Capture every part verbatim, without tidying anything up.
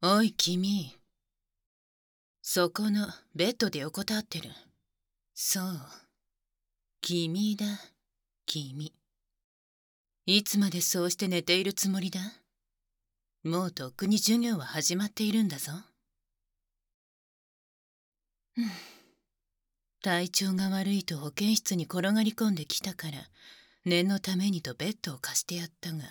おい君、そこのベッドで横たわってる。そう、君だ、君。いつまでそうして寝ているつもりだ？もうとっくに授業は始まっているんだぞ。うん、体調が悪いと保健室に転がり込んできたから念のためにとベッドを貸してやったが、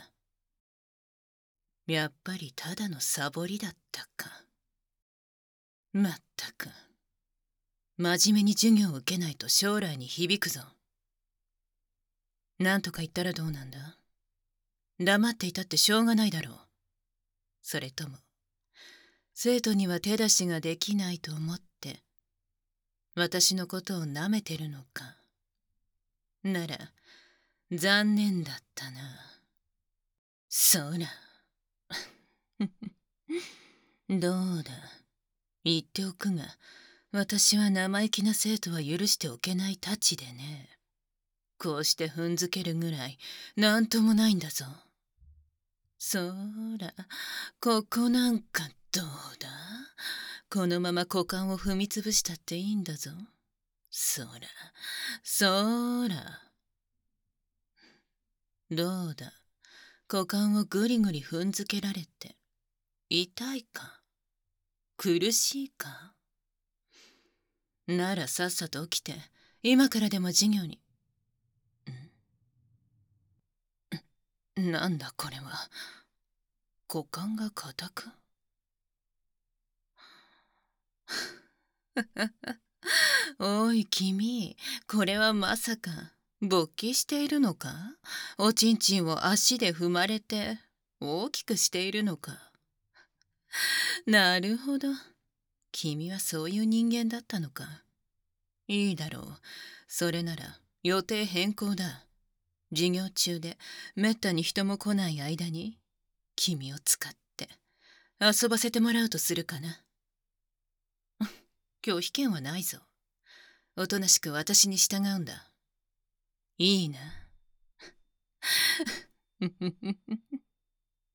やっぱりただのサボりだったか。まったく、真面目に授業を受けないと将来に響くぞ。なんとか言ったらどうなんだ？黙っていたってしょうがないだろう。それとも生徒には手出しができないと思って私のことをなめてるのか。なら残念だったな。そうだ。どうだ、言っておくが、私は生意気な生徒は許しておけないたちでね。こうして踏んづけるぐらいなんともないんだぞ。そら、ここなんかどうだ？このまま股間を踏みつぶしたっていいんだぞ。そら、そら。どうだ、股間をぐりぐり踏んづけられて痛いか？苦しいか？ならさっさと起きて今からでも授業に。んなんだこれは。股間が硬く。おい君、これはまさか勃起しているのか？おちんちんを足で踏まれて大きくしているのか？なるほど、君はそういう人間だったのか。いいだろう、それなら予定変更だ。授業中でめったに人も来ない間に君を使って遊ばせてもらうとするかな。拒否権はないぞ。おとなしく私に従うんだ。いいな。